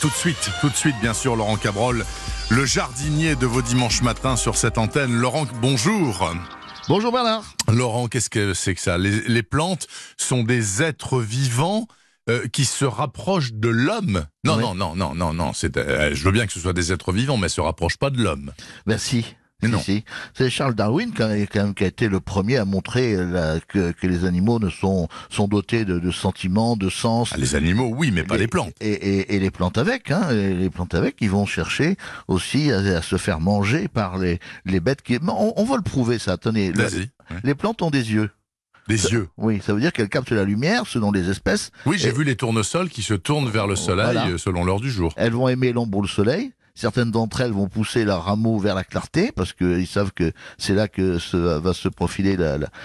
Tout de suite, bien sûr, Laurent Cabrol, le jardinier de vos dimanches matins sur cette antenne. Laurent, bonjour. Bonjour Bernard. Laurent, qu'est-ce que c'est que ça ? Les plantes sont des êtres vivants qui se rapprochent de l'homme. Non, Oui. non. Je veux bien que ce soit des êtres vivants, mais elles ne se rapprochent pas de l'homme. Ben si. Mais non. Si. C'est Charles Darwin qui a été le premier à montrer que les animaux sont dotés de sentiments, de sens. Ah, les animaux, oui, mais pas les plantes. Et les plantes avec, hein. Les plantes avec, ils vont chercher aussi à se faire manger par les bêtes qui. On va le prouver ça. Tenez, Vas-y. Ouais. les plantes ont des yeux. Des yeux. Oui, ça veut dire qu'elles captent la lumière selon les espèces. Oui, j'ai vu les tournesols qui se tournent vers le soleil Voilà. selon l'heure du jour. Elles vont aimer l'ombre ou le soleil. Certaines d'entre elles vont pousser leurs rameaux vers la clarté parce qu'ils savent que c'est là que va se profiler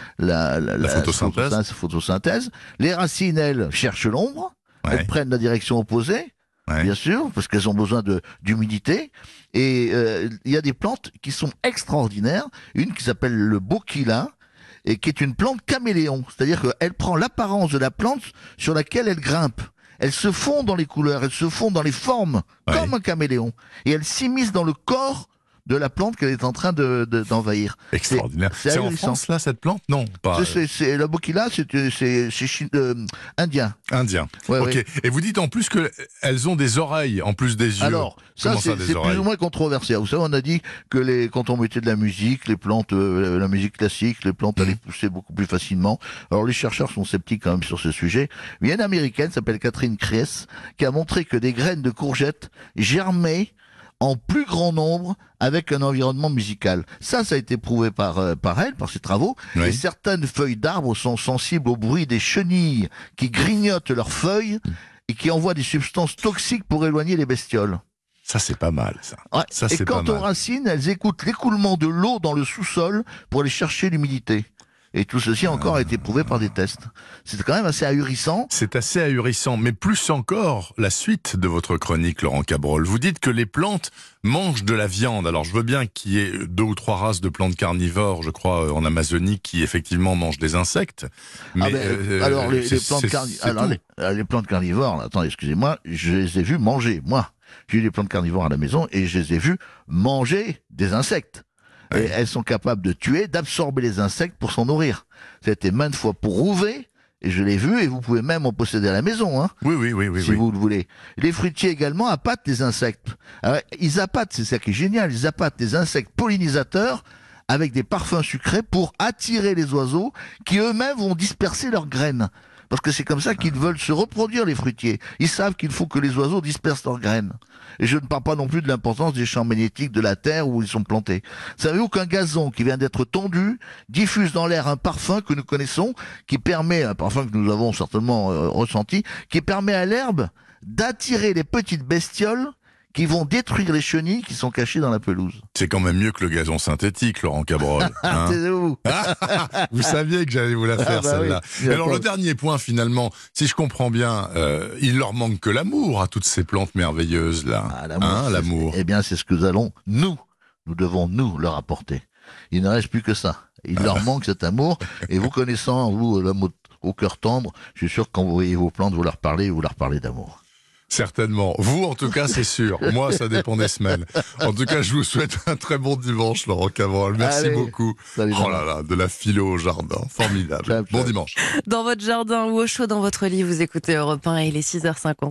la photosynthèse. Les racines, elles, cherchent l'ombre. Ouais. Elles prennent la direction opposée, Ouais. bien sûr, parce qu'elles ont besoin d'humidité. Et il y a des plantes qui sont extraordinaires. Une qui s'appelle le bokila, et qui est une plante caméléon. C'est-à-dire qu'elle prend l'apparence de la plante sur laquelle elle grimpe. Elle se fond dans les couleurs, elle se fond dans les formes, Ouais. comme un caméléon. Et elle s'immisce dans le corps de la plante qu'elle est en train d'envahir. Extraordinaire. C'est C'est en ahurissant. France, là, cette plante ? Non, pas C'est la bokila, c'est indien. indien. Ouais, Ok. ouais. Et vous dites en plus qu'elles ont des oreilles en plus des yeux. Alors, ça, Comment c'est des plus oreilles ou moins controversé. Vous savez, on a dit que quand on mettait de la musique, les plantes, la musique classique, les plantes allaient pousser beaucoup plus facilement. Alors, les chercheurs sont sceptiques quand même sur ce sujet. Mais il y a une américaine, s'appelle Catherine Kress, qui a montré que des graines de courgettes germaient en plus grand nombre avec un environnement musical. Ça a été prouvé par elle, par ses travaux. Oui. Et certaines feuilles d'arbres sont sensibles au bruit des chenilles qui grignotent leurs feuilles et qui envoient des substances toxiques pour éloigner les bestioles. Ça, c'est pas mal, ça. Ouais. Ça, Et c'est quant pas aux mal. racines, elles écoutent l'écoulement de l'eau dans le sous-sol pour aller chercher l'humidité. Et tout ceci a encore été prouvé par des tests. C'est quand même assez ahurissant. C'est assez ahurissant, mais plus encore la suite de votre chronique, Laurent Cabrol. Vous dites que les plantes mangent de la viande. Alors, je veux bien qu'il y ait 2 ou 3 races de plantes carnivores, je crois, en Amazonie, qui effectivement mangent des insectes. Mais alors les plantes carnivores, là, attendez, excusez-moi, je les ai vues manger, moi. J'ai eu des plantes carnivores à la maison et je les ai vues manger des insectes. Ouais. Et elles sont capables de tuer, d'absorber les insectes pour s'en nourrir. C'était maintes fois prouvé, et je l'ai vu, et vous pouvez même en posséder à la maison, hein, Oui. si vous le voulez. Les fruitiers également appâtent les insectes. Alors, ils appâtent, c'est ça qui est génial, ils appâtent des insectes pollinisateurs avec des parfums sucrés pour attirer les oiseaux qui eux-mêmes vont disperser leurs graines. Parce que c'est comme ça qu'ils veulent se reproduire, les fruitiers. Ils savent qu'il faut que les oiseaux dispersent leurs graines. Et je ne parle pas non plus de l'importance des champs magnétiques de la terre où ils sont plantés. Savez-vous qu'un gazon qui vient d'être tondu diffuse dans l'air un parfum que nous connaissons, qui permet, un parfum que nous avons certainement ressenti, qui permet à l'herbe d'attirer les petites bestioles qui vont détruire les chenilles qui sont cachées dans la pelouse. c'est quand même mieux que le gazon synthétique, Laurent Cabrol. Hein. C'est où? Vous saviez que j'allais vous la faire, Ah bah celle-là. oui. Alors, le dernier point, finalement, si je comprends bien, il leur manque que l'amour à toutes ces plantes merveilleuses-là. Ah, l'amour. Hein, l'amour. Eh bien, c'est ce que nous devons leur apporter. Il ne reste plus que ça. Il leur manque cet amour. Et vous connaissant, vous, l'homme au cœur tendre, je suis sûr que quand vous voyez vos plantes, vous leur parlez d'amour. Certainement. Vous, en tout cas, c'est sûr. Moi, ça dépend des semaines. En tout cas, je vous souhaite un très bon dimanche, Laurent Cabrol. Merci Allez, beaucoup. salut, Oh là là, de la philo au jardin. Formidable. Ciao, ciao. Bon dimanche. Dans votre jardin ou au chaud dans votre lit, vous écoutez Europe 1 et il est 6h50.